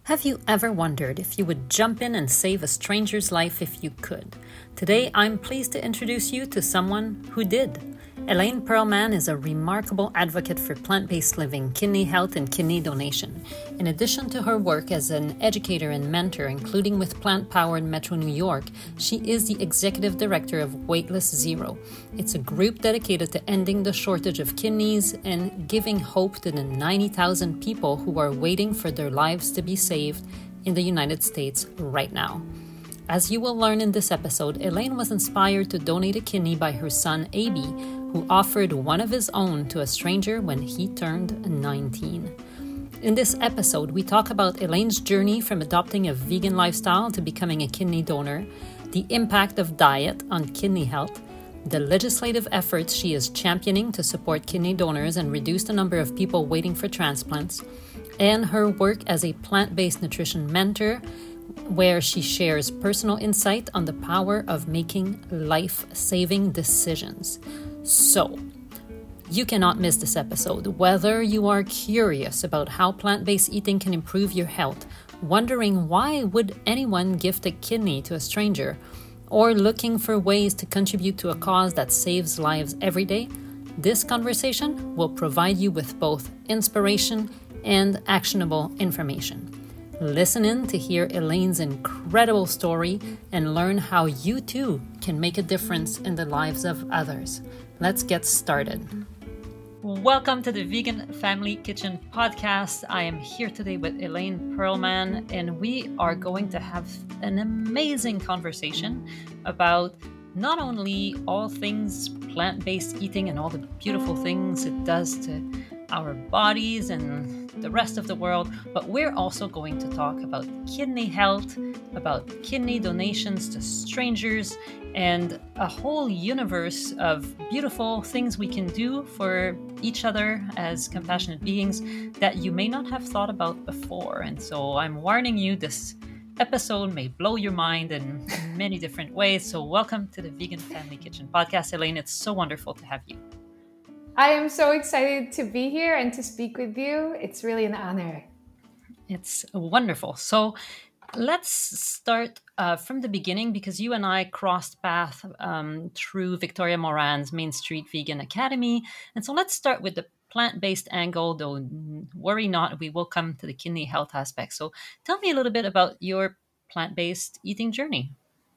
Have you ever wondered if you would jump in and save a stranger's life if you could? Today, I'm pleased to introduce you to someone who did. Elaine Perlman is a remarkable advocate for plant-based living, kidney health, and kidney donation. In addition to her work as an educator and mentor, including with Plant Powered Metro New York, she is the executive director of Weightless Zero. It's a group dedicated to ending the shortage of kidneys and giving hope to the 90,000 people who are waiting for their lives to be saved in the United States right now. As you will learn in this episode, Elaine was inspired to donate a kidney by her son, Aby, who offered one of his own to a stranger when he turned 19. In this episode, we talk about Elaine's journey from adopting a vegan lifestyle to becoming a kidney donor, the impact of diet on kidney health, the legislative efforts she is championing to support kidney donors and reduce the number of people waiting for transplants, and her work as a plant-based nutrition mentor, where she shares personal insight on the power of making life-saving decisions. So, you cannot miss this episode. Whether you are curious about how plant-based eating can improve your health, wondering why would anyone gift a kidney to a stranger, or looking for ways to contribute to a cause that saves lives every day, this conversation will provide you with both inspiration and actionable information. Listen in to hear Elaine's incredible story and learn how you too can make a difference in the lives of others. Let's get started. Welcome to the Vegan Family Kitchen podcast. I am here today with Elaine Perlman, and we are going to have an amazing conversation about not only all things plant-based eating and all the beautiful things it does to our bodies and the rest of the world, but we're also going to talk about kidney health, about kidney donations to strangers, and a whole universe of beautiful things we can do for each other as compassionate beings that you may not have thought about before. And so I'm warning you, this episode may blow your mind in many different ways. So welcome to the Vegan Family Kitchen podcast. Elaine, it's so wonderful to have you. I am so excited to be here and to speak with you. It's really an honor. It's wonderful. So let's start from the beginning, because you and I crossed paths through Victoria Moran's Main Street Vegan Academy. And so let's start with the plant-based angle, though worry not, we will come to the kidney health aspect. So tell me a little bit about your plant-based eating journey.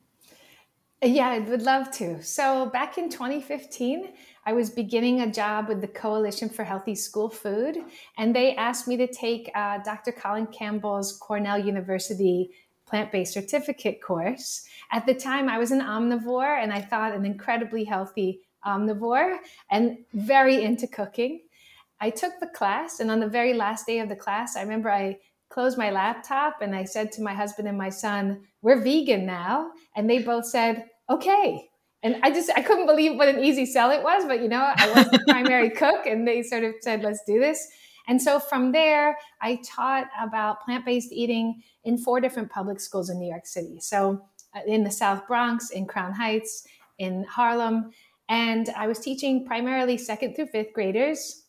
Yeah, I would love to. So back in 2015, I was beginning a job with the Coalition for Healthy School Food, and they asked me to take Dr. Colin Campbell's Cornell University plant-based certificate course. At the time, I was an omnivore, and I thought an incredibly healthy omnivore and very into cooking. I took the class, and on the very last day of the class, I remember I closed my laptop and I said to my husband and my son, "We're vegan now." And they both said, "Okay." And I couldn't believe what an easy sell it was, but I was the primary cook, and they sort of said, "Let's do this." And so from there, I taught about plant-based eating in 4 different public schools in New York City. So in the South Bronx, in Crown Heights, in Harlem. And I was teaching primarily 2nd through 5th graders.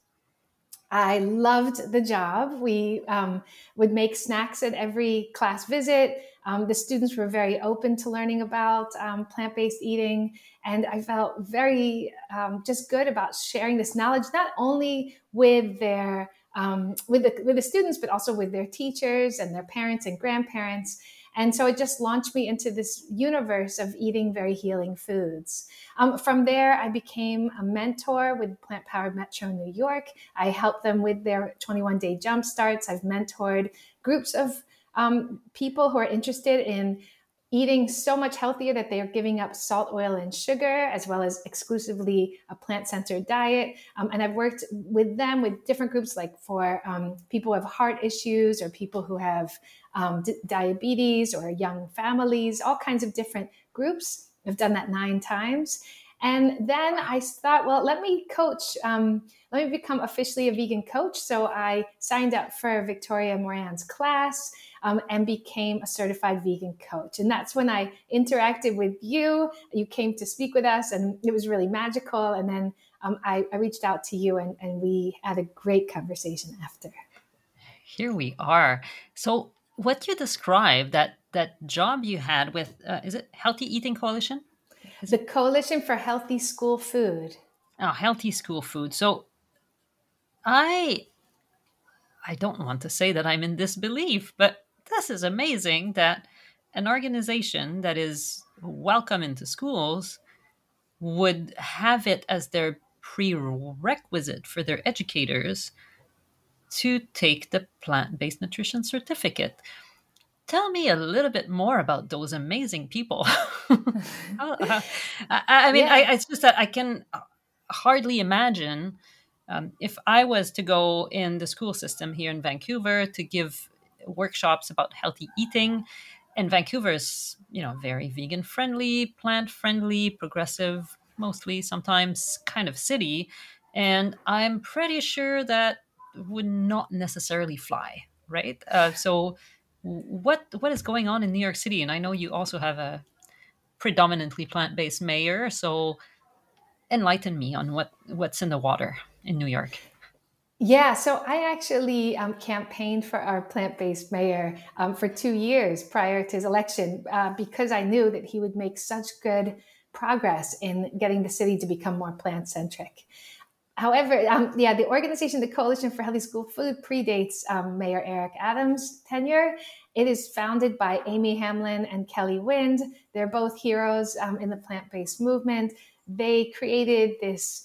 I loved the job. We would make snacks at every class visit. The students were very open to learning about plant-based eating. And I felt very just good about sharing this knowledge, not only with their with the students, but also with their teachers and their parents and grandparents. And so it just launched me into this universe of eating very healing foods. From there, I became a mentor with Plant Powered Metro New York. I helped them with their 21-day jump starts. I've mentored groups of people who are interested in eating so much healthier that they are giving up salt, oil, and sugar, as well as exclusively a plant-centered diet. And I've worked with them with different groups, like for people who have heart issues or people who have diabetes or young families, all kinds of different groups. I've done that 9 times. And then I thought, well, let me coach. Let me become officially a vegan coach. So I signed up for Victoria Moran's class and became a certified vegan coach. And that's when I interacted with you. You came to speak with us, and it was really magical. And then I reached out to you, and we had a great conversation after. Here we are. So what you described, that job you had with, is it Healthy Eating Coalition? Is The it Coalition for Healthy School Food. Healthy School Food? So I I don't want to say that I'm in disbelief, but this is amazing that an organization that is welcome into schools would have it as their prerequisite for their educators to take the plant based nutrition certificate. Tell me a little bit more about those amazing people. I mean, Yeah. it's just that I can hardly imagine if I was to go in the school system here in Vancouver to give workshops about healthy eating. And Vancouver is, very vegan friendly, plant friendly, progressive, mostly sometimes kind of city. And I'm pretty sure that would not necessarily fly, right? So, what is going on in New York City? And I know you also have a predominantly plant based mayor. So, enlighten me on what's in the water in New York. Yeah, so I actually campaigned for our plant based mayor for 2 years prior to his election because I knew that he would make such good progress in getting the city to become more plant centric. However, yeah, the organization, the Coalition for Healthy School Food, predates Mayor Eric Adams' tenure. It is founded by Amy Hamlin and Kelly Wind. They're both heroes in the plant based movement. They created this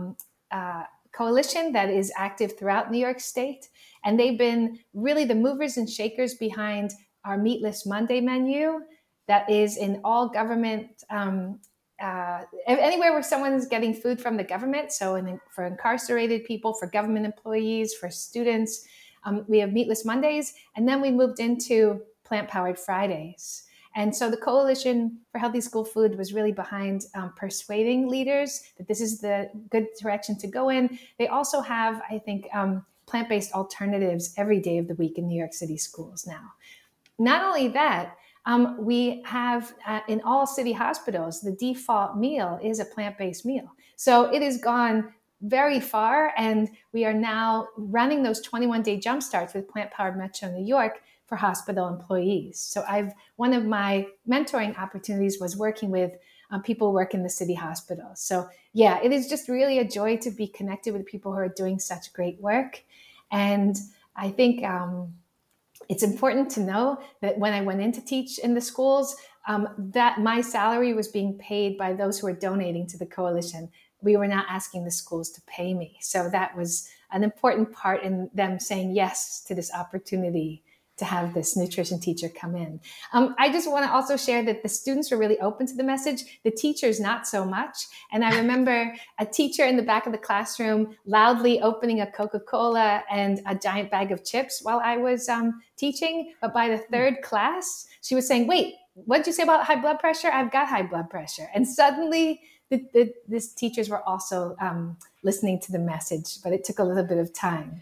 coalition that is active throughout New York State. And they've been really the movers and shakers behind our Meatless Monday menu that is in all government anywhere where someone is getting food from the government. So for incarcerated people, for government employees, for students, we have Meatless Mondays. And then we moved into Plant Powered Fridays. And so the Coalition for Healthy School Food was really behind persuading leaders that this is the good direction to go in. They also have, I think, plant-based alternatives every day of the week in New York City schools now. Not only that, we have in all city hospitals, the default meal is a plant-based meal. So it has gone very far, and we are now running those 21-day jump starts with Plant Powered Metro New York for hospital employees. So one of my mentoring opportunities was working with people who work in the city hospitals. So yeah, it is just really a joy to be connected with people who are doing such great work. And I think it's important to know that when I went in to teach in the schools, that my salary was being paid by those who were donating to the coalition. We were not asking the schools to pay me. So that was an important part in them saying yes to this opportunity to have this nutrition teacher come in. I just want to also share that the students were really open to the message, the teachers not so much. And I remember a teacher in the back of the classroom loudly opening a Coca-Cola and a giant bag of chips while I was teaching. But by the third class, she was saying, wait, what did you say about high blood pressure? I've got high blood pressure. And suddenly these teachers were also listening to the message, but it took a little bit of time.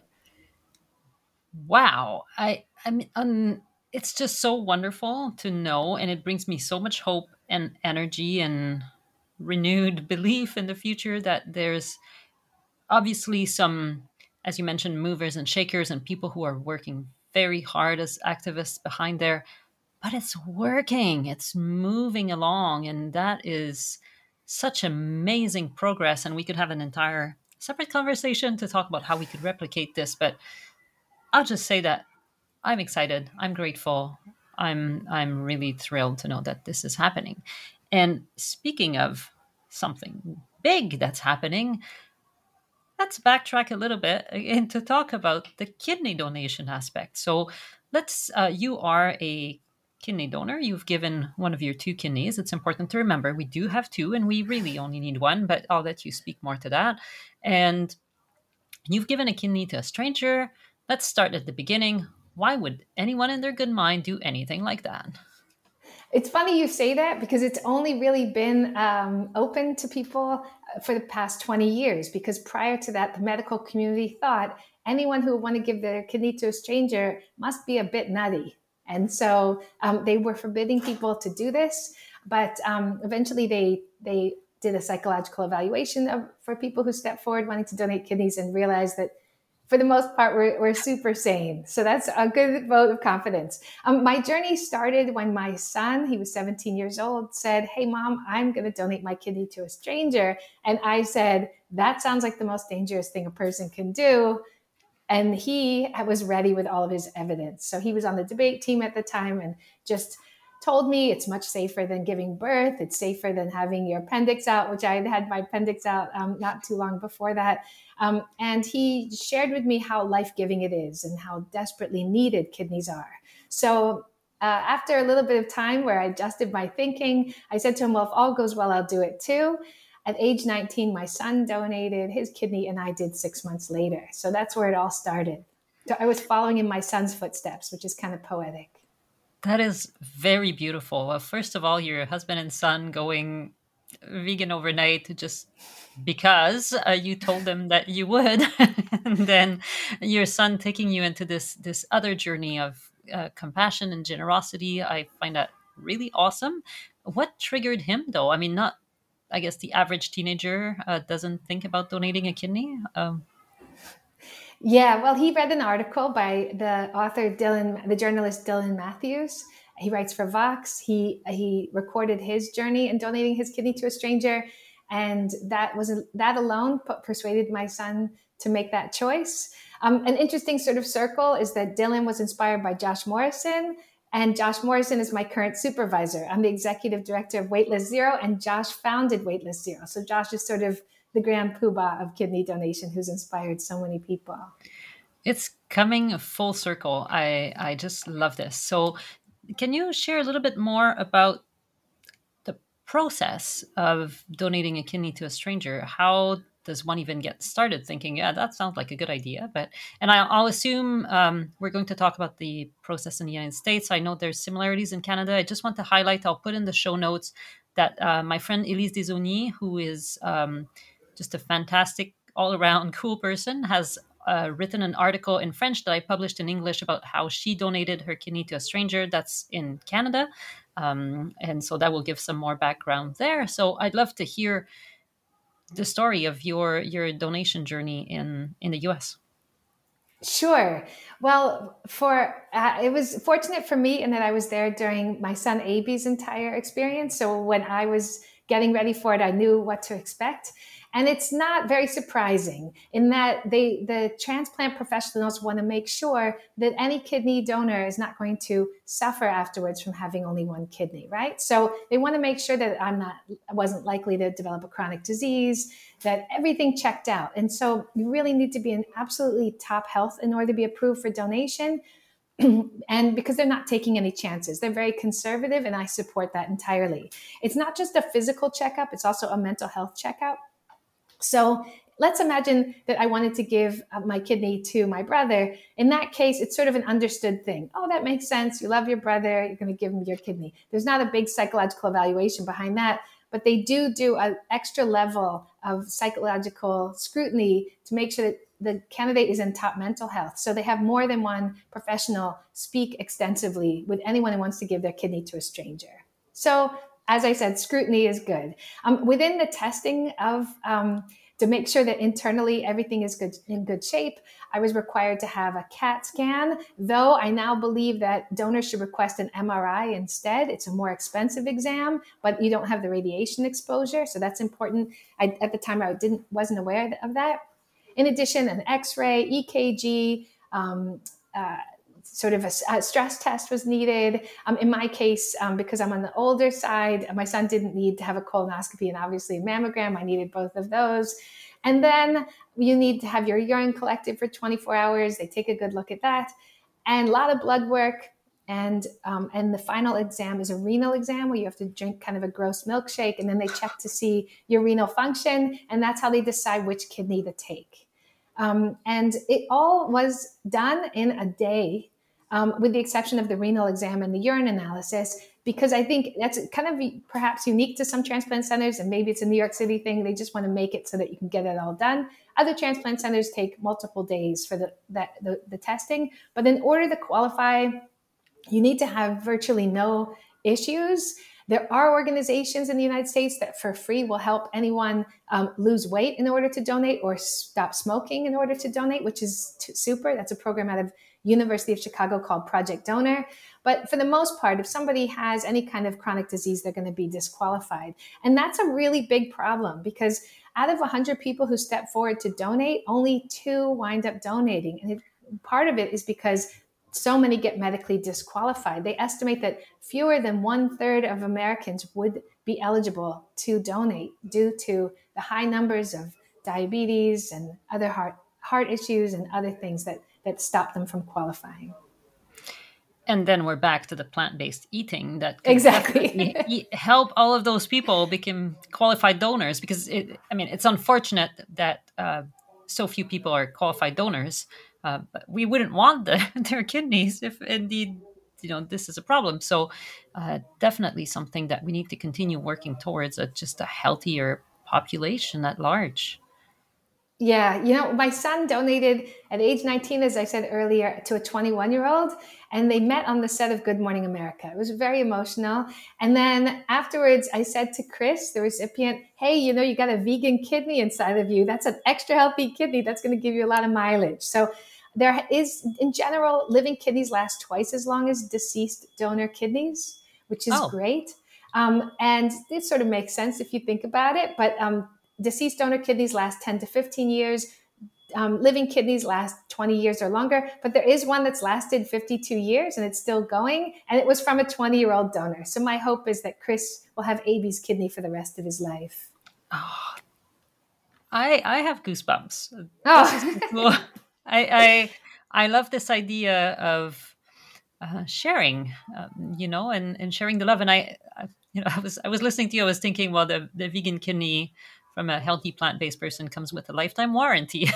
Wow. I mean, it's just so wonderful to know, and it brings me so much hope and energy and renewed belief in the future that there's obviously some, as you mentioned, movers and shakers and people who are working very hard as activists behind there, but it's working, it's moving along, and that is such amazing progress. And we could have an entire separate conversation to talk about how we could replicate this, but I'll just say that I'm excited. I'm grateful. I'm really thrilled to know that this is happening. And speaking of something big that's happening, let's backtrack a little bit and to talk about the kidney donation aspect. So you are a kidney donor. You've given one of your two kidneys. It's important to remember we do have two and we really only need one, but I'll let you speak more to that. And you've given a kidney to a stranger. Let's start at the beginning. Why would anyone in their good mind do anything like that? It's funny you say that because it's only really been open to people for the past 20 years. Because prior to that, the medical community thought anyone who would want to give their kidney to a stranger must be a bit nutty. And so they were forbidding people to do this. But eventually they did a psychological evaluation for people who stepped forward wanting to donate kidneys and realized that For the most part, we're super sane. So that's a good vote of confidence. My journey started when my son, he was 17 years old, said, "Hey, Mom, I'm going to donate my kidney to a stranger." And I said, "That sounds like the most dangerous thing a person can do." And he was ready with all of his evidence. So he was on the debate team at the time and just told me it's much safer than giving birth. It's safer than having your appendix out, which I had my appendix out not too long before that. And he shared with me how life-giving it is and how desperately needed kidneys are. So after a little bit of time where I adjusted my thinking, I said to him, well, if all goes well, I'll do it too. At age 19, my son donated his kidney and I did 6 months later. So that's where it all started. So I was following in my son's footsteps, which is kind of poetic. That is very beautiful. Well, first of all, your husband and son going vegan overnight just because you told them that you would, and then your son taking you into this other journey of compassion and generosity. I find that really awesome. What triggered him, though? I mean, not. I guess the average teenager doesn't think about donating a kidney. Yeah, well, he read an article by the author the journalist Dylan Matthews. He writes for Vox. He recorded his journey in donating his kidney to a stranger, and that alone persuaded my son to make that choice. An interesting sort of circle is that Dylan was inspired by Josh Morrison, and Josh Morrison is my current supervisor. I'm the executive director of Weightless Zero, and Josh founded Weightless Zero. So Josh is sort of the grand poobah of kidney donation who's inspired so many people. It's coming full circle. I just love this. So, can you share a little bit more about the process of donating a kidney to a stranger? How does one even get started thinking, yeah, that sounds like a good idea? And I'll assume we're going to talk about the process in the United States. I know there's similarities in Canada. I just want to highlight, I'll put in the show notes that my friend Elise Desaulniers, who is just a fantastic, all around cool person, has written an article in French that I published in English about how she donated her kidney to a stranger that's in Canada. And so that will give some more background there. So I'd love to hear the story of your donation journey in the US. Sure. Well, it was fortunate for me in that I was there during my son Abi's entire experience. So when I was getting ready for it, I knew what to expect. And it's not very surprising in that the transplant professionals want to make sure that any kidney donor is not going to suffer afterwards from having only one kidney, right? So they want to make sure that I wasn't likely to develop a chronic disease, that everything checked out. And so you really need to be in absolutely top health in order to be approved for donation. And because they're not taking any chances, they're very conservative, and I support that entirely. It's not just a physical checkup, it's also a mental health checkup. So let's imagine that I wanted to give my kidney to my brother. In that case, it's sort of an understood thing. Oh, that makes sense. You love your brother. You're going to give him your kidney. There's not a big psychological evaluation behind that, but they do an extra level of psychological scrutiny to make sure that the candidate is in top mental health. So they have more than one professional speak extensively with anyone who wants to give their kidney to a stranger. So as I said, scrutiny is good. Within the testing of to make sure that internally everything is in good shape, I was required to have a CAT scan, though I now believe that donors should request an MRI instead. It's a more expensive exam, but you don't have the radiation exposure, so that's important. At the time, I wasn't aware of that. In addition, an X-ray, EKG, sort of a stress test was needed. In my case, because I'm on the older side, my son didn't need to have a colonoscopy and obviously a mammogram. I needed both of those. And then you need to have your urine collected for 24 hours. They take a good look at that. And a lot of blood work. And the final exam is a renal exam where you have to drink kind of a gross milkshake. And then they check to see your renal function. And that's how they decide which kidney to take. And it all was done in a day. With the exception of the renal exam and the urine analysis, because I think that's kind of perhaps unique to some transplant centers, and maybe it's a New York City thing. They just want to make it so that you can get it all done. Other transplant centers take multiple days for the testing, but in order to qualify, you need to have virtually no issues. There are organizations in the United States that for free will help anyone lose weight in order to donate, or stop smoking in order to donate, which is super. That's a program out of University of Chicago called Project Donor. But for the most part, if somebody has any kind of chronic disease, they're going to be disqualified. And that's a really big problem, because out of 100 people who step forward to donate, only 2 wind up donating. And part of it is because so many get medically disqualified. They estimate that fewer than 1/3 of Americans would be eligible to donate due to the high numbers of diabetes and other heart issues and other things that stop them from qualifying. And then we're back to the plant-based eating that could exactly help all of those people become qualified donors, because it's unfortunate that so few people are qualified donors, but we wouldn't want their kidneys if indeed this is a problem. So definitely something that we need to continue working towards, just a healthier population at large. Yeah, my son donated at age 19, as I said earlier, to a 21-year-old, and they met on the set of Good Morning America. It was very emotional. And then afterwards, I said to Chris, the recipient, hey, you got a vegan kidney inside of you. That's an extra healthy kidney. That's going to give you a lot of mileage. So there is, in general, living kidneys last twice as long as deceased donor kidneys, which is great. And it sort of makes sense if you think about it. But deceased donor kidneys last 10 to 15 years. Living kidneys last 20 years or longer. But there is one that's lasted 52 years and it's still going. And it was from a 20-year-old donor. So my hope is that Chris will have AB's kidney for the rest of his life. Oh, I have goosebumps. Oh. This is cool. I love this idea of sharing, and sharing the love. And I was listening to you. I was thinking, well, the vegan kidney from a healthy plant-based person comes with a lifetime warranty.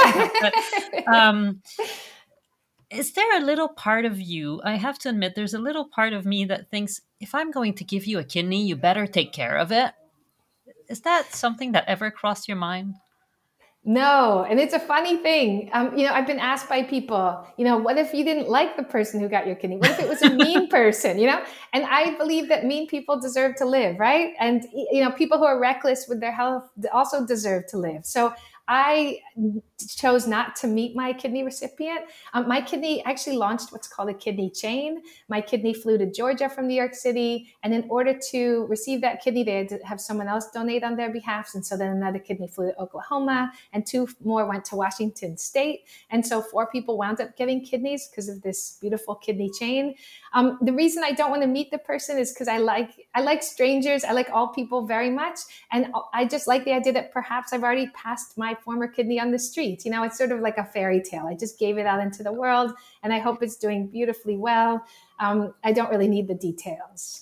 Is there a little part of you? I have to admit, there's a little part of me that thinks, if I'm going to give you a kidney, you better take care of it. Is that something that ever crossed your mind? No. And it's a funny thing. I've been asked by people, what if you didn't like the person who got your kidney? What if it was a mean person, And I believe that mean people deserve to live, right? And, people who are reckless with their health also deserve to live. So I chose not to meet my kidney recipient. My kidney actually launched what's called a kidney chain. My kidney flew to Georgia from New York City. And in order to receive that kidney, they had to have someone else donate on their behalf. And so then another kidney flew to Oklahoma, and 2 more went to Washington State. And so 4 people wound up getting kidneys because of this beautiful kidney chain. The reason I don't want to meet the person is because I like strangers. I like all people very much. And I just like the idea that perhaps I've already passed my former kidney on the street. It's sort of like a fairy tale. I just gave it out into the world, and I hope it's doing beautifully well. I don't really need the details.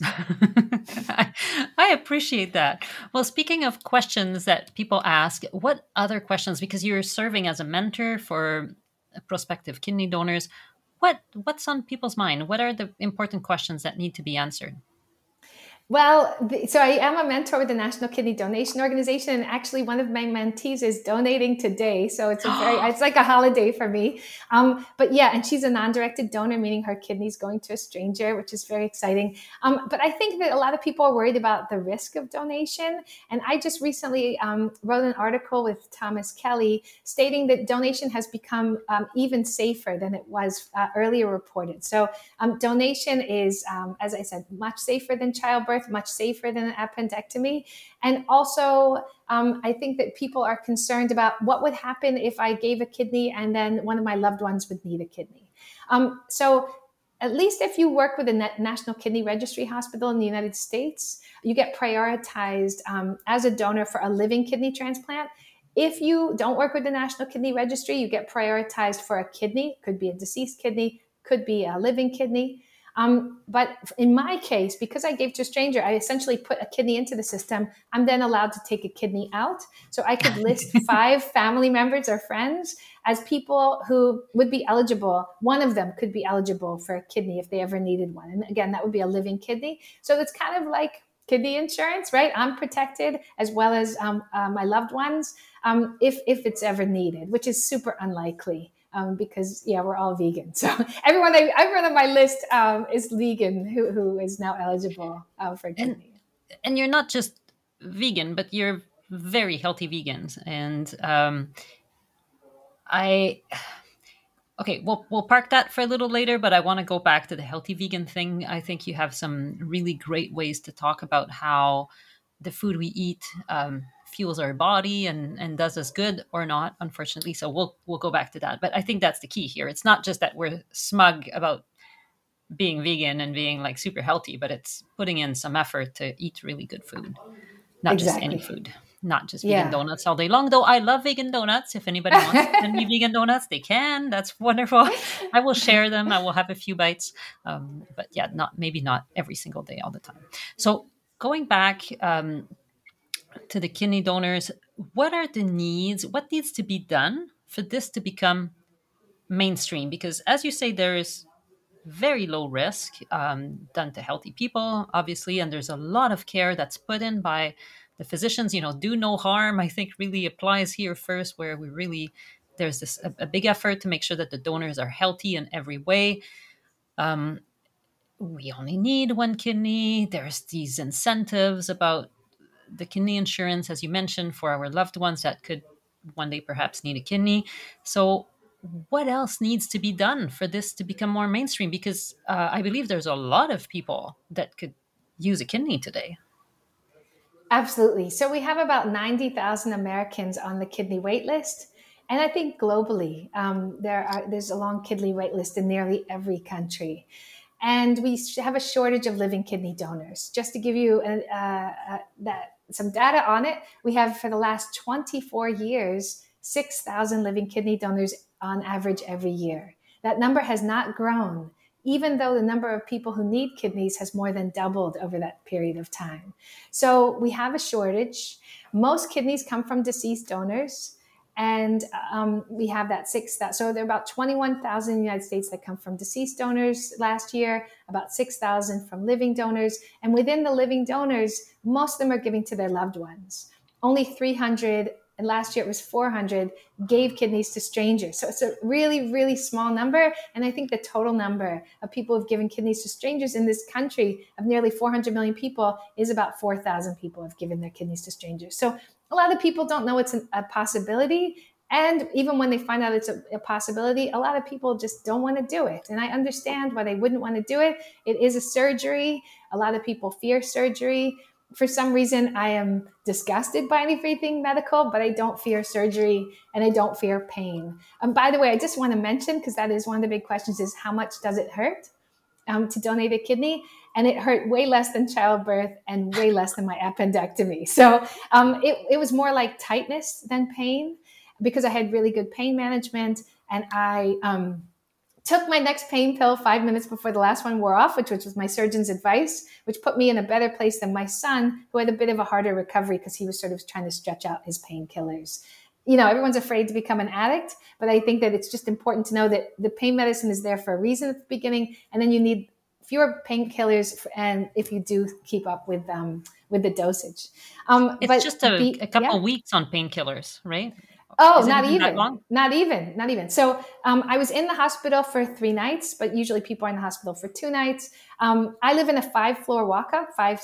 I appreciate that. Well, speaking of questions that people ask, what other questions, because you're serving as a mentor for prospective kidney donors, what's on people's mind? What are the important questions that need to be answered? Well, so I am a mentor with the National Kidney Donation Organization, and actually one of my mentees is donating today. So it's it's like a holiday for me. But yeah, and she's a non-directed donor, meaning her kidney's going to a stranger, which is very exciting. But I think that a lot of people are worried about the risk of donation. And I just recently wrote an article with Thomas Kelly stating that donation has become even safer than it was earlier reported. So donation is, as I said, much safer than childbirth, much safer than an appendectomy. And also, I think that people are concerned about what would happen if I gave a kidney and then one of my loved ones would need a kidney. So at least if you work with a National Kidney Registry hospital in the United States, you get prioritized as a donor for a living kidney transplant. If you don't work with the National Kidney Registry, you get prioritized for a kidney. Could be a deceased kidney, could be a living kidney. But in my case, because I gave to a stranger, I essentially put a kidney into the system. I'm then allowed to take a kidney out. So I could list 5 family members or friends as people who would be eligible. One of them could be eligible for a kidney if they ever needed one. And again, that would be a living kidney. So it's kind of like kidney insurance, right? I'm protected as well as my loved ones if it's ever needed, which is super unlikely. because we're all vegan. So everyone on my list is vegan who is now eligible for and kidney. and you're not just vegan, but you're very healthy vegans. And I okay, we'll park that for a little later, but I want to go back to the healthy vegan thing. I think you have some really great ways to talk about how the food we eat fuels our body and does us good or not, unfortunately. So we'll go back to that. But I think that's the key here. It's not just that we're smug about being vegan and being like super healthy, but it's putting in some effort to eat really good food, not just any Exactly. food, not just vegan Yeah. donuts all day long. Though I love vegan donuts. If anybody wants to send me vegan donuts, they can. That's wonderful. I will share them. I will have a few bites, but yeah, not every single day all the time. So going back to the kidney donors, what are the needs? What needs to be done for this to become mainstream? Because as you say, there is very low risk done to healthy people, obviously, and there's a lot of care that's put in by the physicians. Do no harm, I think, really applies here first, where we really there's a big effort to make sure that the donors are healthy in every way. We only need one kidney. There's these incentives about the kidney insurance, as you mentioned, for our loved ones that could one day perhaps need a kidney. So what else needs to be done for this to become more mainstream? Because I believe there's a lot of people that could use a kidney today. Absolutely. So we have about 90,000 Americans on the kidney wait list. And I think globally, there's a long kidney wait list in nearly every country. And we have a shortage of living kidney donors. Just to give you some data on it, we have for the last 24 years, 6,000 living kidney donors on average every year. That number has not grown, even though the number of people who need kidneys has more than doubled over that period of time. So we have a shortage. Most kidneys come from deceased donors. And we have that 6,000. So there are about 21,000 in the United States that come from deceased donors last year, about 6,000 from living donors. And within the living donors, most of them are giving to their loved ones. Only 300, and last year it was 400, gave kidneys to strangers. So it's a really, really small number. And I think the total number of people who've given kidneys to strangers in this country of nearly 400 million people is about 4,000 people have given their kidneys to strangers. So a lot of people don't know it's a possibility. And even when they find out it's a possibility, a lot of people just don't want to do it. And I understand why they wouldn't want to do it. It is a surgery. A lot of people fear surgery. For some reason, I am disgusted by anything medical, but I don't fear surgery and I don't fear pain. By the way, I just want to mention, because that is one of the big questions, is how much does it hurt to donate a kidney? And it hurt way less than childbirth and way less than my appendectomy. So it was more like tightness than pain, because I had really good pain management. And I took my next pain pill 5 minutes before the last one wore off, which was my surgeon's advice, which put me in a better place than my son, who had a bit of a harder recovery because he was sort of trying to stretch out his painkillers. Everyone's afraid to become an addict, but I think that it's just important to know that the pain medicine is there for a reason at the beginning, and then you need fewer painkillers, and if you do keep up with the dosage. It's just a couple weeks on painkillers, right? Oh, Is it not even that even, long? not even, not even. So I was in the hospital for 3 nights, but usually people are in the hospital for 2 nights. I live in a 5-floor walk-up, five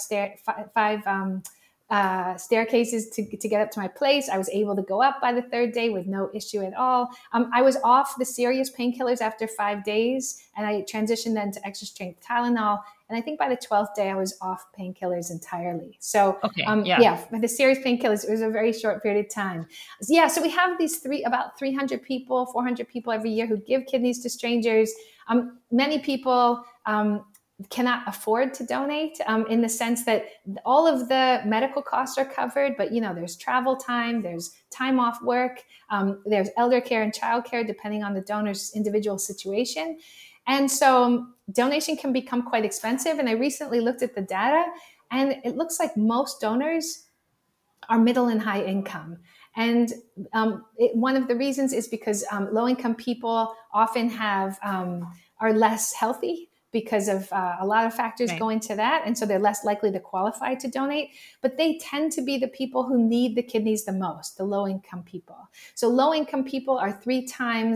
staircases to get up to my place. I was able to go up by the 3rd day with no issue at all. I was off the serious painkillers after 5 days, and I transitioned then to extra strength Tylenol. And I think by the 12th day, I was off painkillers entirely. So Okay, for the serious painkillers, it was a very short period of time. So we have these about 300 people, 400 people every year who give kidneys to strangers. Many people cannot afford to donate in the sense that all of the medical costs are covered, but there's travel time, there's time off work, there's elder care and child care depending on the donor's individual situation. And so donation can become quite expensive. And I recently looked at the data, and it looks like most donors are middle and high income. And one of the reasons is because low-income people often are less healthy because of a lot of factors go into that. And so they're less likely to qualify to donate. But they tend to be the people who need the kidneys the most, the low-income people. So low-income people are 3 times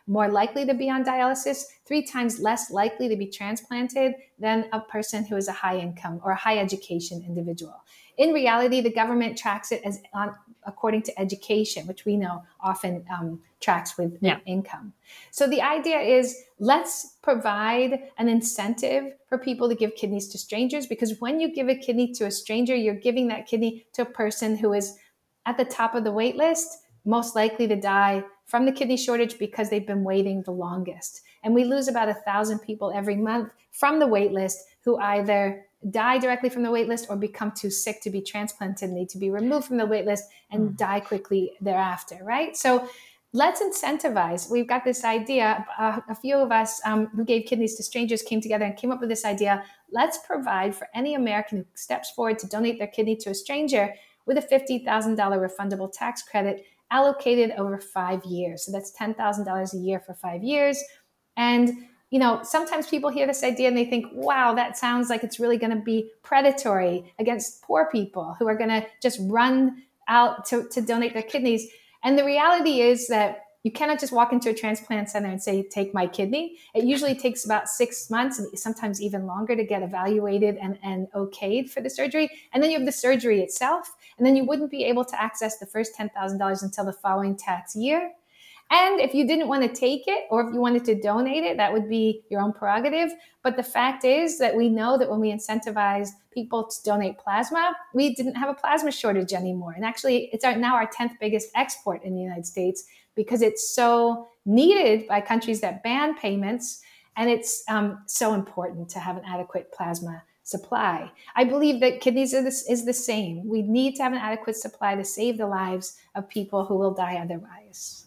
more likely to be on dialysis, 3 times less likely to be transplanted than a person who is a high income or a high education individual. In reality, the government tracks it as according to education, which we know often tracks with income. So the idea is, let's provide an incentive for people to give kidneys to strangers, because when you give a kidney to a stranger, you're giving that kidney to a person who is at the top of the wait list, most likely to die from the kidney shortage because they've been waiting the longest. And we lose about 1,000 people every month from the wait list who either die directly from the wait list or become too sick to be transplanted, need to be removed from the wait list and die quickly thereafter, right? So let's incentivize. We've got this idea. A few of us who gave kidneys to strangers came together and came up with this idea. Let's provide for any American who steps forward to donate their kidney to a stranger with a $50,000 refundable tax credit allocated over 5 years. So that's $10,000 a year for 5 years. And sometimes people hear this idea and they think, wow, that sounds like it's really going to be predatory against poor people who are going to just run out to donate their kidneys. And the reality is that you cannot just walk into a transplant center and say, take my kidney. It usually takes about 6 months and sometimes even longer to get evaluated and okayed for the surgery. And then you have the surgery itself. And then you wouldn't be able to access the first $10,000 until the following tax year. And if you didn't want to take it, or if you wanted to donate it, that would be your own prerogative. But the fact is that we know that when we incentivized people to donate plasma, we didn't have a plasma shortage anymore. And actually, it's now our 10th biggest export in the United States because it's so needed by countries that ban payments. And it's so important to have an adequate plasma supply. I believe that kidneys is the same. We need to have an adequate supply to save the lives of people who will die otherwise.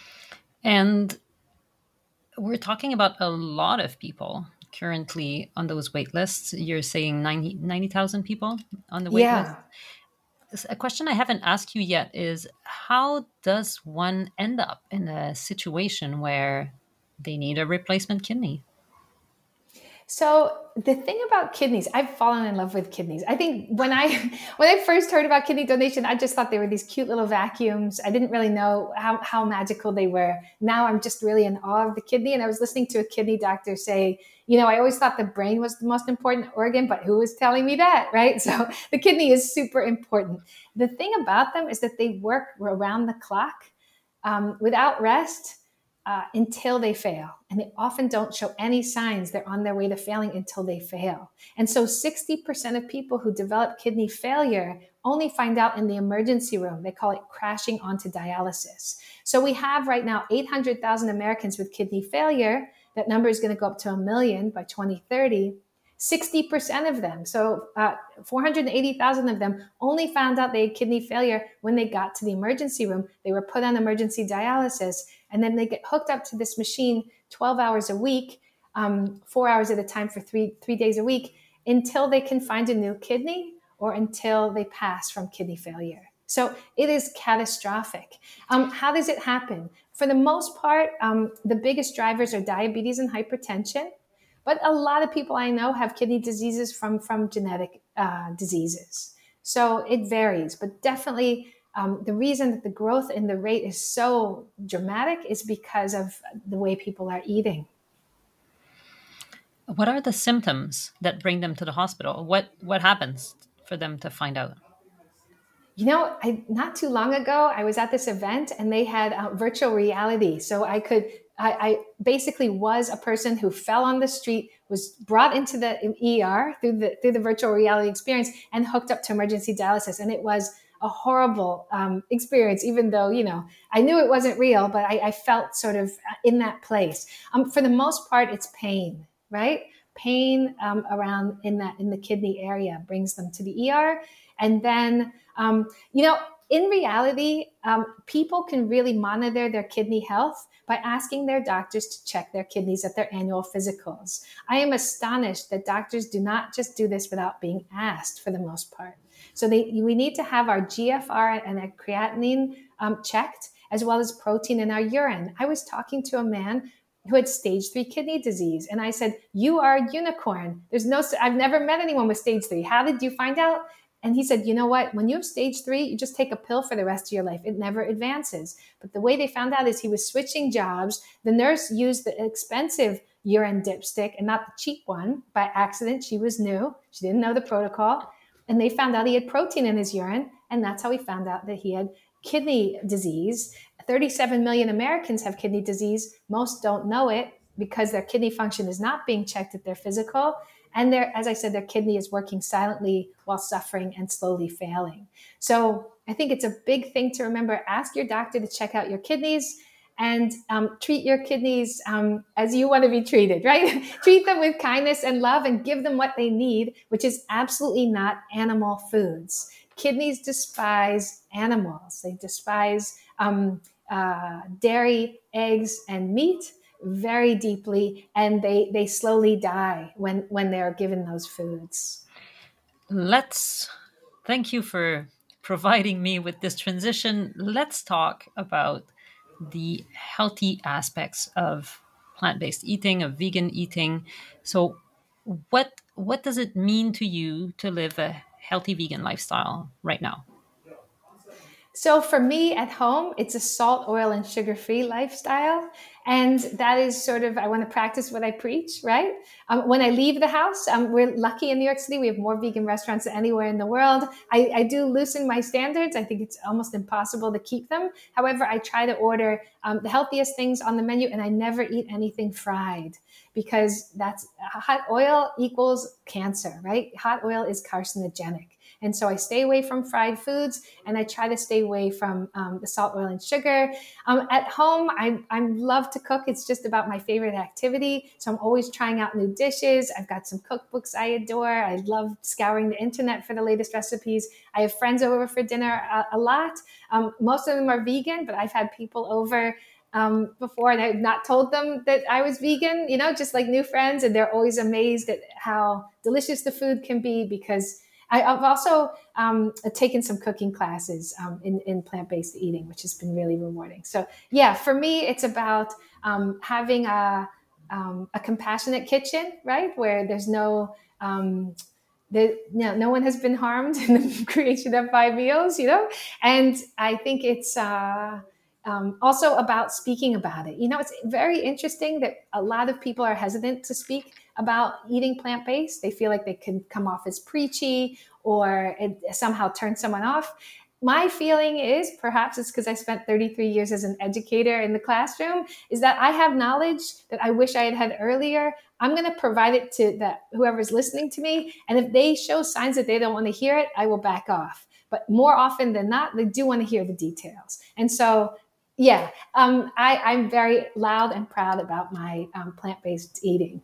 And we're talking about a lot of people currently on those wait lists. You're saying 90,000 people on the wait list. A question I haven't asked you yet is, how does one end up in a situation where they need a replacement kidney? So the thing about kidneys, I've fallen in love with kidneys. I think when I first heard about kidney donation, I just thought they were these cute little vacuums. I didn't really know how magical they were. Now I'm just really in awe of the kidney. And I was listening to a kidney doctor say, I always thought the brain was the most important organ, but who was telling me that, right? So the kidney is super important. The thing about them is that they work around the clock without rest. Until they fail. And they often don't show any signs they're on their way to failing until they fail. And so 60% of people who develop kidney failure only find out in the emergency room. They call it crashing onto dialysis. So we have right now 800,000 Americans with kidney failure. That number is going to go up to 1 million by 2030. 60% of them, so 480,000 of them, only found out they had kidney failure when they got to the emergency room. They were put on emergency dialysis, and then they get hooked up to this machine 12 hours a week, 4 hours at a time for three days a week, until they can find a new kidney or until they pass from kidney failure. So it is catastrophic. How does it happen? For the most part, the biggest drivers are diabetes and hypertension. But a lot of people I know have kidney diseases from genetic diseases. So it varies. But definitely the reason that the growth in the rate is so dramatic is because of the way people are eating. What are the symptoms that bring them to the hospital? What happens for them to find out? Not too long ago, I was at this event and they had virtual reality. So I basically was a person who fell on the street, was brought into the ER through the virtual reality experience and hooked up to emergency dialysis. And it was a horrible experience, even though, I knew it wasn't real, but I felt sort of in that place. For the most part, it's pain, right? Pain around in the kidney area brings them to the ER. And then, in reality, people can really monitor their kidney health by asking their doctors to check their kidneys at their annual physicals. I am astonished that doctors do not just do this without being asked for the most part. So we need to have our GFR and our creatinine checked, as well as protein in our urine. I was talking to a man who had stage 3 kidney disease. And I said, you are a unicorn. I've never met anyone with stage 3. How did you find out? And he said, you know what? When you have stage 3, you just take a pill for the rest of your life. It never advances. But the way they found out is he was switching jobs. The nurse used the expensive urine dipstick and not the cheap one by accident. She was new. She didn't know the protocol. And they found out he had protein in his urine. And that's how he found out that he had kidney disease. 37 million Americans have kidney disease. Most don't know it because their kidney function is not being checked at their physical. And as I said, their kidney is working silently while suffering and slowly failing. So I think it's a big thing to remember. Ask your doctor to check out your kidneys and treat your kidneys as you want to be treated, right? Treat them with kindness and love and give them what they need, which is absolutely not animal foods. Kidneys despise animals. They despise dairy, eggs, and meat very deeply, and they slowly die when they're given those foods. Thank you for providing me with this transition. Let's talk about the healthy aspects of plant-based eating, of vegan eating. So what does it mean to you to live a healthy vegan lifestyle right now? So for me at home, it's a salt, oil, and sugar-free lifestyle. And that is sort of, I want to practice what I preach, right? When I leave the house, we're lucky in New York City. We have more vegan restaurants than anywhere in the world. I do loosen my standards. I think it's almost impossible to keep them. However, I try to order the healthiest things on the menu, and I never eat anything fried because that's hot oil equals cancer, right? Hot oil is carcinogenic. And so I stay away from fried foods, and I try to stay away from the salt, oil, and sugar. At home, I love to cook. It's just about my favorite activity. So I'm always trying out new dishes. I've got some cookbooks I adore. I love scouring the internet for the latest recipes. I have friends over for dinner a lot. Most of them are vegan, but I've had people over before, and I've not told them that I was vegan, just like new friends. And they're always amazed at how delicious the food can be because I've also taken some cooking classes in plant-based eating, which has been really rewarding. So yeah, for me, it's about having a compassionate kitchen, right? Where there's no one has been harmed in the creation of my meals, And I think it's also about speaking about it. It's very interesting that a lot of people are hesitant to speak about eating plant-based. They feel like they can come off as preachy or it somehow turn someone off. My feeling is, perhaps it's because I spent 33 years as an educator in the classroom, is that I have knowledge that I wish I had had earlier. I'm going to provide it to whoever's listening to me. And if they show signs that they don't want to hear it, I will back off. But more often than not, they do want to hear the details. And so, yeah, I'm very loud and proud about my plant-based eating.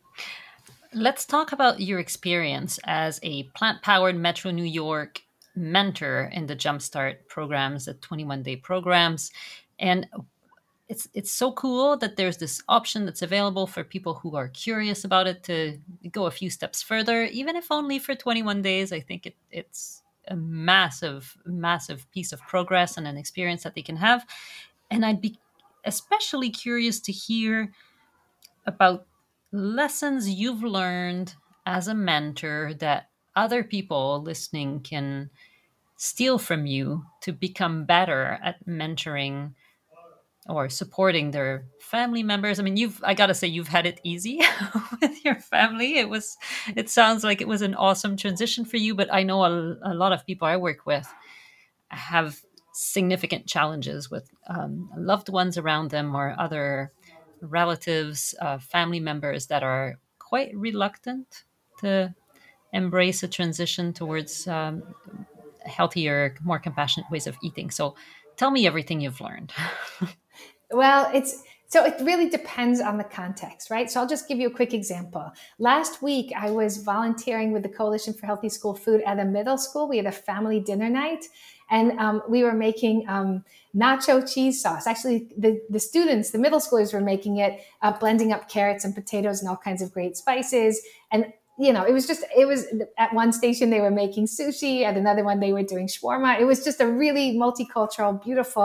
Let's talk about your experience as a plant-powered Metro New York mentor in the Jumpstart programs, the 21-day programs. And it's so cool that there's this option that's available for people who are curious about it to go a few steps further, even if only for 21 days. I think it's a massive, massive piece of progress and an experience that they can have. And I'd be especially curious to hear about lessons you've learned as a mentor that other people listening can steal from you to become better at mentoring or supporting their family members. I mean, I gotta say, you've had it easy with your family. It sounds like it was an awesome transition for you, but I know a lot of people I work with have significant challenges with loved ones around them or other relatives, family members that are quite reluctant to embrace a transition towards healthier, more compassionate ways of eating. So tell me everything you've learned. Well, it really depends on the context, right? So I'll just give you a quick example. Last week, I was volunteering with the Coalition for Healthy School Food at a middle school. We had a family dinner night, and we were making nacho cheese sauce. Actually, the students, the middle schoolers, were making it, blending up carrots and potatoes and all kinds of great spices. And it was at one station they were making sushi, at another one they were doing shawarma. It was just a really multicultural, beautiful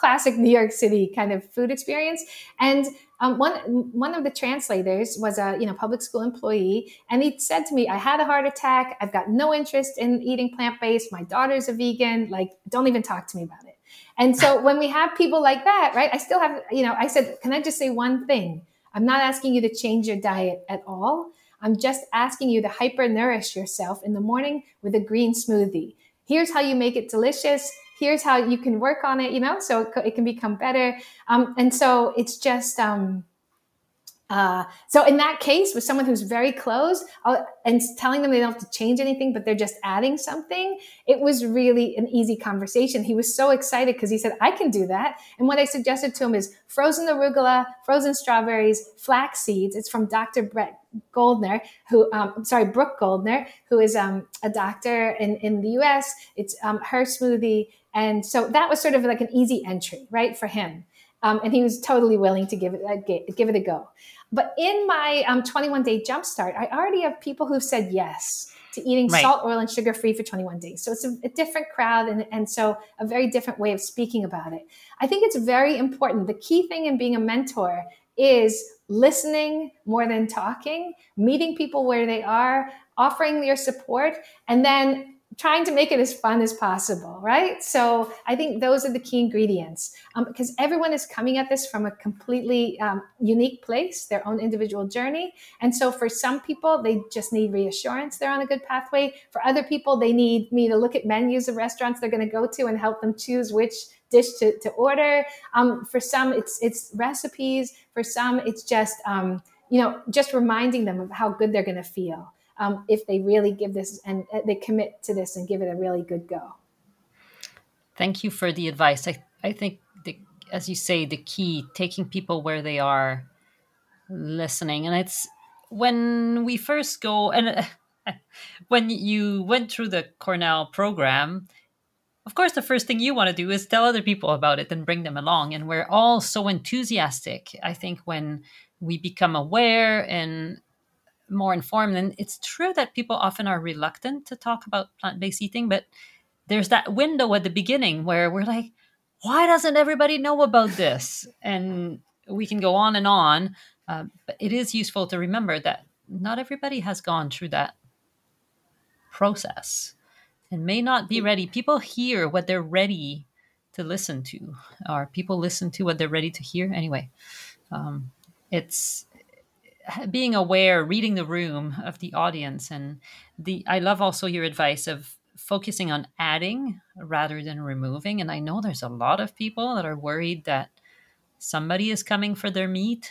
classic New York City kind of food experience. And one of the translators was a public school employee, and he said to me, "I had a heart attack. I've got no interest in eating plant based. My daughter's a vegan. Like, don't even talk to me about it." And so when we have people like that, right? I still have, I said, "Can I just say one thing? I'm not asking you to change your diet at all. I'm just asking you to hyper nourish yourself in the morning with a green smoothie. Here's how you make it delicious. Here's how you can work on it, so it can become better." And so it's just, so in that case, with someone who's very close and telling them they don't have to change anything, but they're just adding something, it was really an easy conversation. He was so excited because he said, "I can do that." And what I suggested to him is frozen arugula, frozen strawberries, flax seeds. It's from Dr. Brooke Goldner, who is a doctor in the US. It's her smoothie. And so that was sort of like an easy entry, right, for him. And he was totally willing to give it a go. But in my 21-day jumpstart, I already have people who've said yes to eating salt, oil, and sugar-free for 21 days. So it's a different crowd, and so a very different way of speaking about it. I think it's very important. The key thing in being a mentor is listening more than talking, meeting people where they are, offering your support, and then trying to make it as fun as possible, right? So I think those are the key ingredients, because everyone is coming at this from a completely unique place, their own individual journey. And so for some people, they just need reassurance they're on a good pathway. For other people, they need me to look at menus of restaurants they're going to go to and help them choose which dish to order. For some, it's recipes. For some, it's just, just reminding them of how good they're going to feel. If they really give this and they commit to this and give it a really good go. Thank you for the advice. I think, as you say, the key, taking people where they are, listening. And it's when we first go, and when you went through the Cornell program, of course, the first thing you want to do is tell other people about it and bring them along. And we're all so enthusiastic. I think when we become aware and more informed, and it's true that people often are reluctant to talk about plant-based eating, but there's that window at the beginning where we're like, why doesn't everybody know about this? And we can go on and on. But it is useful to remember that not everybody has gone through that process and may not be ready. People hear what they're ready to listen to, or people listen to what they're ready to hear. Anyway, it's being aware, reading the room of the audience. And I love also your advice of focusing on adding rather than removing. And I know there's a lot of people that are worried that somebody is coming for their meat,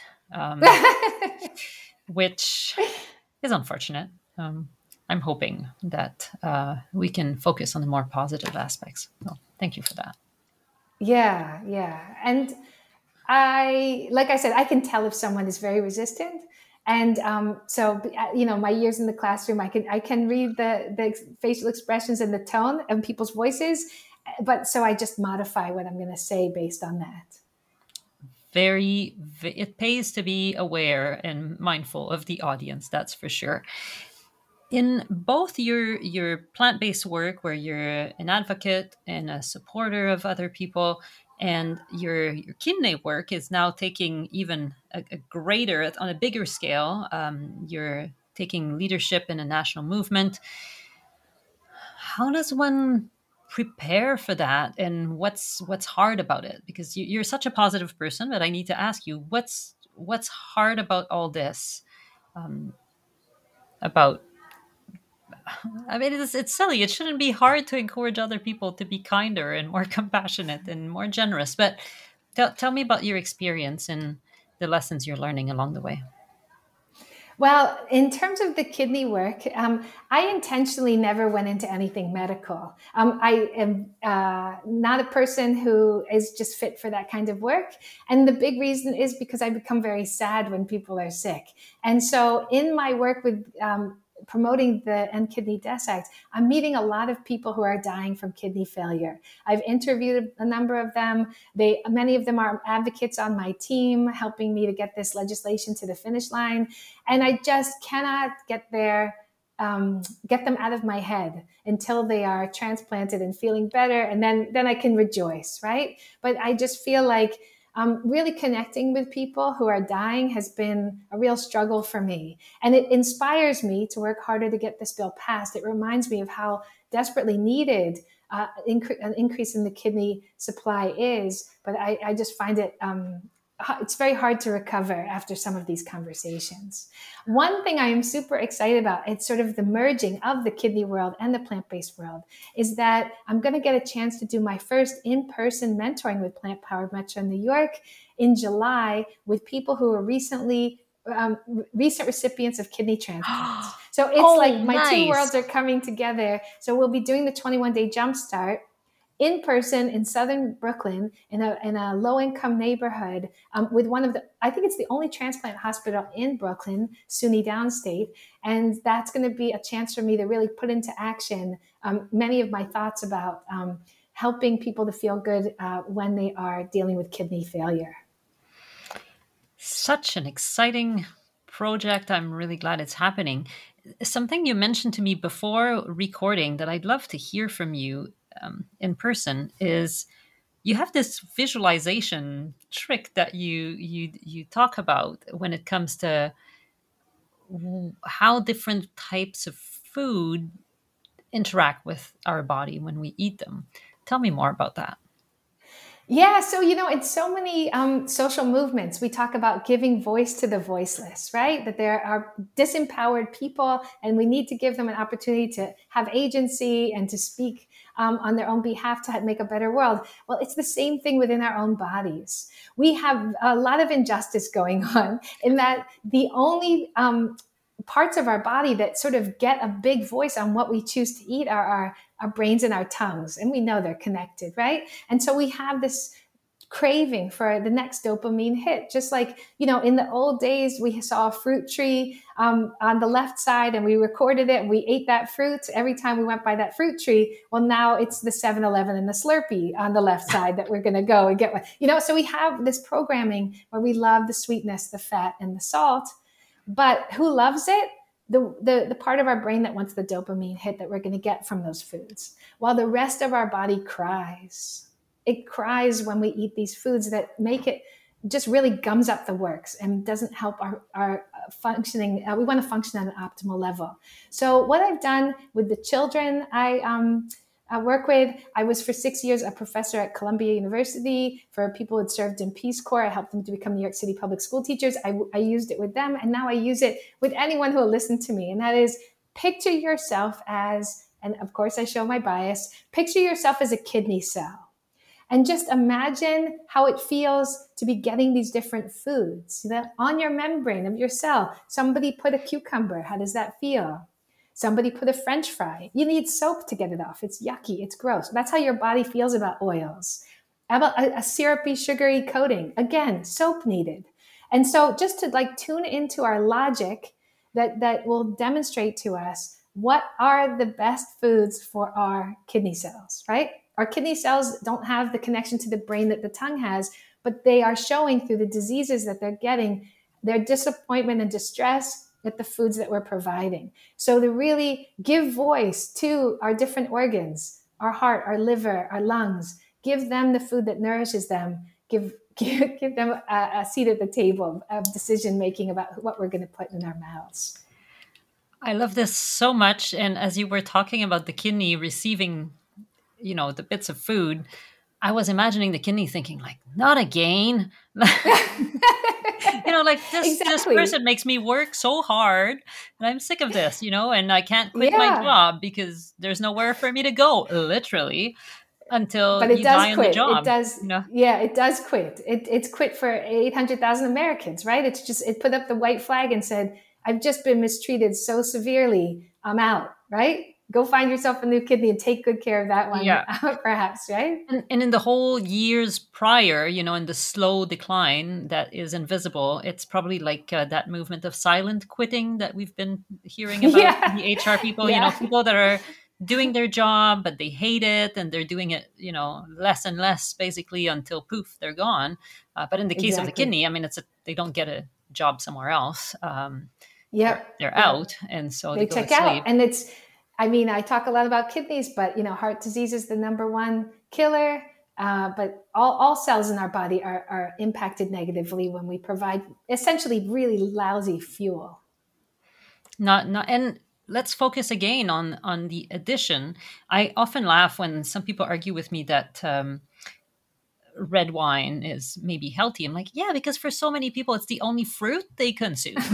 which is unfortunate. I'm hoping that we can focus on the more positive aspects. So thank you for that. Yeah. And like I said, I can tell if someone is very resistant. And so, my years in the classroom, I can read the facial expressions and the tone of people's voices. But so I just modify what I'm going to say based on that. It pays to be aware and mindful of the audience, that's for sure. In both your plant-based work, where you're an advocate and a supporter of other people, and your kidney work is now taking even a greater, on a bigger scale. You're taking leadership in a national movement. How does one prepare for that, and what's hard about it? Because you're such a positive person, but I need to ask you, what's hard about all this? It's silly. It shouldn't be hard to encourage other people to be kinder and more compassionate and more generous. But tell me about your experience and the lessons you're learning along the way. Well, in terms of the kidney work, I intentionally never went into anything medical. I am not a person who is just fit for that kind of work. And the big reason is because I become very sad when people are sick. And so in my work with promoting the End Kidney Deaths Act, I'm meeting a lot of people who are dying from kidney failure. I've interviewed a number of them. Many of them are advocates on my team, helping me to get this legislation to the finish line. And I just cannot get there get them out of my head until they are transplanted and feeling better, and then I can rejoice, right? But I just feel like really connecting with people who are dying has been a real struggle for me, and it inspires me to work harder to get this bill passed. It reminds me of how desperately needed an increase in the kidney supply is, but I just find it it's very hard to recover after some of these conversations. One thing I am super excited about, it's sort of the merging of the kidney world and the plant-based world, is that I'm going to get a chance to do my first in-person mentoring with Plant Powered Metro New York in July with people who are recent recipients of kidney transplants. So it's like my two worlds are coming together. So we'll be doing the 21-day jumpstart in person in southern Brooklyn in a low-income neighborhood with one of the, I think it's the only transplant hospital in Brooklyn, SUNY Downstate. And that's going to be a chance for me to really put into action many of my thoughts about helping people to feel good when they are dealing with kidney failure. Such an exciting project. I'm really glad it's happening. Something you mentioned to me before recording that I'd love to hear from you in person is you have this visualization trick that you talk about when it comes to how different types of food interact with our body when we eat them. Tell me more about that. Yeah, so in so many social movements, we talk about giving voice to the voiceless, right? That there are disempowered people, and we need to give them an opportunity to have agency and to speak on their own behalf to make a better world. Well, it's the same thing within our own bodies. We have a lot of injustice going on in that the only parts of our body that sort of get a big voice on what we choose to eat are our brains and our tongues. And we know they're connected, right? And so we have this craving for the next dopamine hit. Just like, in the old days, we saw a fruit tree on the left side and we recorded it and we ate that fruit every time we went by that fruit tree. Well, now it's the 7-Eleven and the Slurpee on the left side that we're going to go and get one. So we have this programming where we love the sweetness, the fat, and the salt. But who loves it? The part of our brain that wants the dopamine hit that we're going to get from those foods, while the rest of our body cries. It cries when we eat these foods that make it just really gums up the works and doesn't help our functioning. We want to function at an optimal level. So what I've done with the children I work with, I was for 6 years a professor at Columbia University for people who had served in Peace Corps. I helped them to become New York City public school teachers. I used it with them, and now I use it with anyone who will listen to me. And that is, picture yourself as, and of course I show my bias, picture yourself as a kidney cell. And just imagine how it feels to be getting these different foods on your membrane of your cell. Somebody put a cucumber. How does that feel? Somebody put a French fry. You need soap to get it off. It's yucky. It's gross. That's how your body feels about oils. How about a syrupy, sugary coating? Again, soap needed. And so just to tune into our logic that will demonstrate to us what are the best foods for our kidney cells, right? Our kidney cells don't have the connection to the brain that the tongue has, but they are showing through the diseases that they're getting their disappointment and distress at the foods that we're providing. So to really give voice to our different organs, our heart, our liver, our lungs, give them the food that nourishes them, give them a seat at the table of decision-making about what we're going to put in our mouths. I love this so much. And as you were talking about the kidney receiving, the bits of food, I was imagining the kidney thinking not again. This person makes me work so hard and I'm sick of this, and I can't quit my job because there's nowhere for me to go, literally, until you die on the job. It does. Yeah, it does quit. It's quit for 800,000 Americans, right? It put up the white flag and said, I've just been mistreated so severely. I'm out, right? Go find yourself a new kidney and take good care of that one, perhaps, right? And in the whole years prior, in the slow decline that is invisible, it's probably that movement of silent quitting that we've been hearing about the HR people, people that are doing their job, but they hate it and they're doing it, less and less basically until poof, they're gone. But in the case of the kidney, they don't get a job somewhere else. Yep. they're Yep. out, and so they They go to check out. sleep. And I talk a lot about kidneys, but heart disease is the number one killer. But all cells in our body are impacted negatively when we provide essentially really lousy fuel. Not and let's focus again on the addition. I often laugh when some people argue with me that red wine is maybe healthy. I'm like, yeah, because for so many people, it's the only fruit they consume.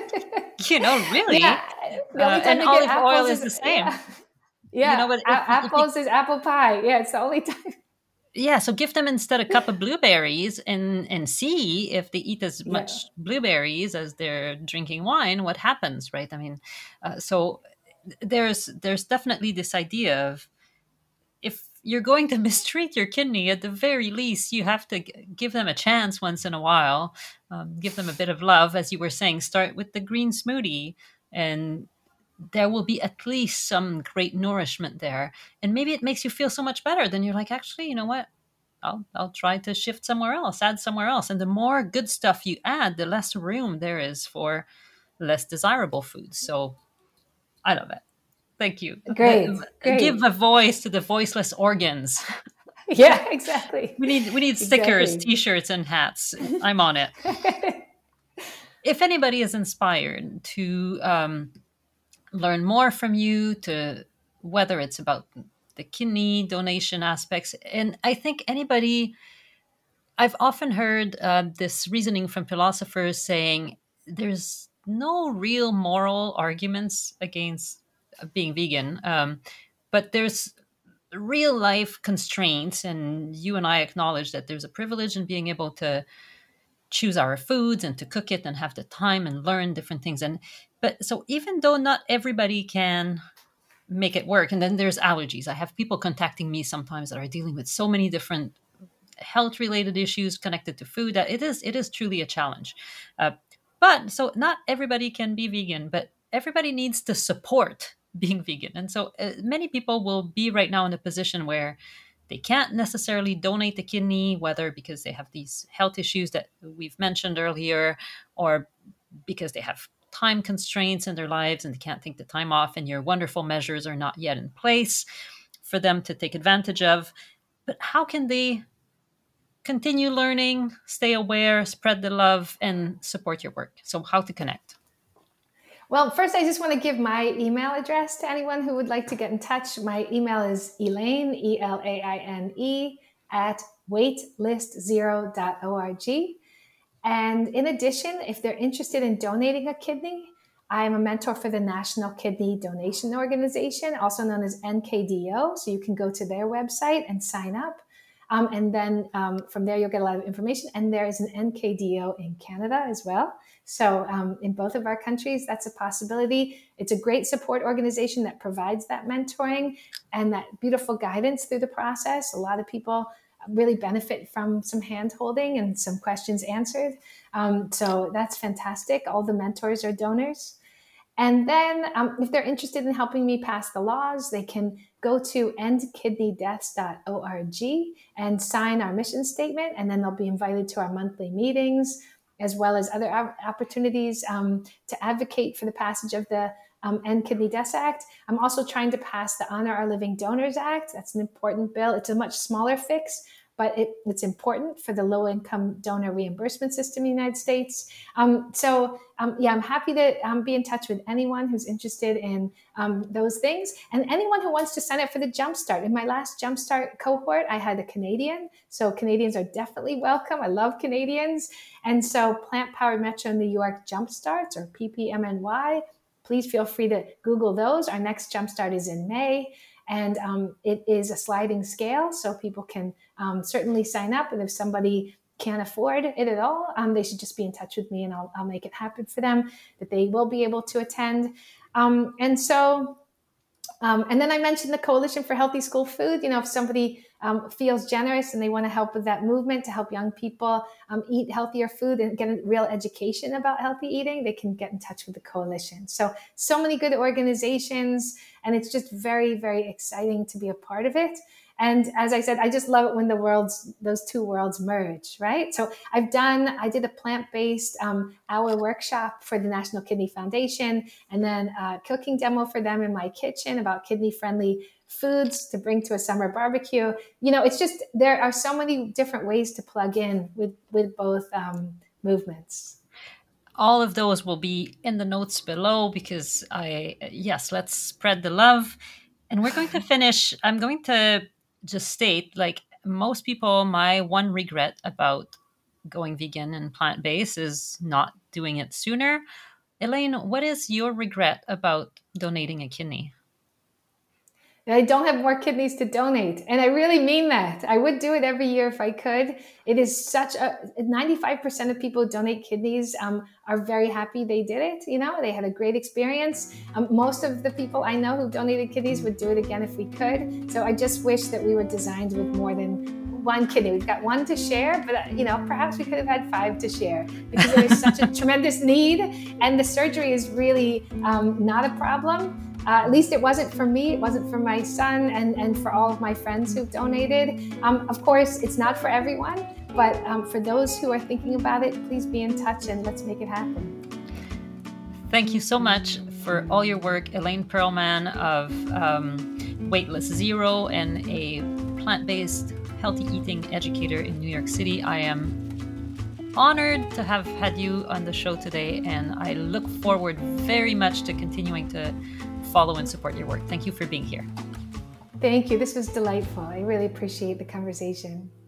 Yeah, Really. the only time And they get olive oil apples is is, the same. yeah, yeah. But if you Apples is apple pie. Yeah, it's the only time. yeah, so give them instead a cup of blueberries and see if they eat as Yeah, much blueberries as they're drinking wine, what happens, right? I mean, so there's definitely this idea of, if you're going to mistreat your kidney, at the very least, you have to give them a chance once in a while. Give them a bit of love, as you were saying. Start with the green smoothie, and there will be at least some great nourishment there. And maybe it makes you feel so much better. Then you're like, actually, you know what? I'll try to shift somewhere else, add somewhere else. And the more good stuff you add, the less room there is for less desirable foods. So I love it. Thank you. great, Give great. a voice to the voiceless organs. Yeah, exactly, We need stickers, exactly. t-shirts, and hats. I'm on it. If anybody is inspired to learn more from you, to whether it's about the kidney donation aspects, and I think anybody, I've often heard this reasoning from philosophers saying there's no real moral arguments against being vegan, but there's real life constraints, and you and I acknowledge that there's a privilege in being able to choose our foods and to cook it and have the time and learn different things. And but so even though not everybody can make it work, and then there's allergies. I have people contacting me sometimes that are dealing with so many different health related issues connected to food that it is truly a challenge. Uh, but so not everybody can be vegan, but everybody needs to support being vegan. And so many people will be right now in a position where they can't necessarily donate the kidney, whether because they have these health issues that we've mentioned earlier, or because they have time constraints in their lives and they can't take the time off, and your wonderful measures are not yet in place for them to take advantage of. But how can they continue learning, stay aware, spread the love, and support your work? So, how to connect? Well, first, I just want to give my email address to anyone who would like to get in touch. My email is Elaine, Elaine, at waitlist0.org. And in addition, if they're interested in donating a kidney, I am a mentor for the National Kidney Donation Organization, also known as NKDO. So you can go to their website and sign up. And then from there, you'll get a lot of information. And there is an NKDO in Canada as well. So in both of our countries, that's a possibility. It's a great support organization that provides that mentoring and that beautiful guidance through the process. A lot of people really benefit from some hand holding and some questions answered. So that's fantastic. All the mentors are donors. And then if they're interested in helping me pass the laws, they can go to endkidneydeaths.org and sign our mission statement. And then they'll be invited to our monthly meetings, as well as other opportunities to advocate for the passage of the End Kidney Deaths Act. I'm also trying to pass the Honor Our Living Donors Act. That's an important bill. It's a much smaller fix, but it's important for the low-income donor reimbursement system in the United States. I'm happy to be in touch with anyone who's interested in those things, and anyone who wants to sign up for the Jumpstart. In my last Jumpstart cohort, I had a Canadian, so Canadians are definitely welcome. I love Canadians. And so Plant Powered Metro New York Jumpstarts, or PPMNY, please feel free to Google those. Our next Jumpstart is in May. And it is a sliding scale, so people can certainly sign up. And if somebody can't afford it at all, they should just be in touch with me, and I'll make it happen for them, that they will be able to attend. And then I mentioned the Coalition for Healthy School Food. If somebody feels generous and they want to help with that movement to help young people eat healthier food and get a real education about healthy eating, they can get in touch with the Coalition. So many good organizations, and it's just very, very exciting to be a part of it. And as I said, I just love it when those two worlds merge, right? So I did a plant-based hour workshop for the National Kidney Foundation, and then a cooking demo for them in my kitchen about kidney-friendly foods to bring to a summer barbecue. It's just, there are so many different ways to plug in with both movements. All of those will be in the notes below because let's spread the love. And we're going to finish. I'm going to just state, like most people, my one regret about going vegan and plant-based is not doing it sooner. Elaine, what is your regret about donating a kidney? I don't have more kidneys to donate. And I really mean that. I would do it every year if I could. It is 95% of people who donate kidneys are very happy they did it. They had a great experience. Most of the people I know who donated kidneys would do it again if we could. So I just wish that we were designed with more than one kidney. We've got one to share, but perhaps we could have had 5 to share because there is such a tremendous need. And the surgery is really not a problem. At least it wasn't for me. It wasn't for my son and for all of my friends who've donated. Of course, it's not for everyone, but for those who are thinking about it, please be in touch and let's make it happen. Thank you so much for all your work, Elaine Perlman of Weightless Zero and a plant-based healthy eating educator in New York City. I am honored to have had you on the show today, and I look forward very much to continuing to follow and support your work. Thank you for being here. Thank you. This was delightful. I really appreciate the conversation.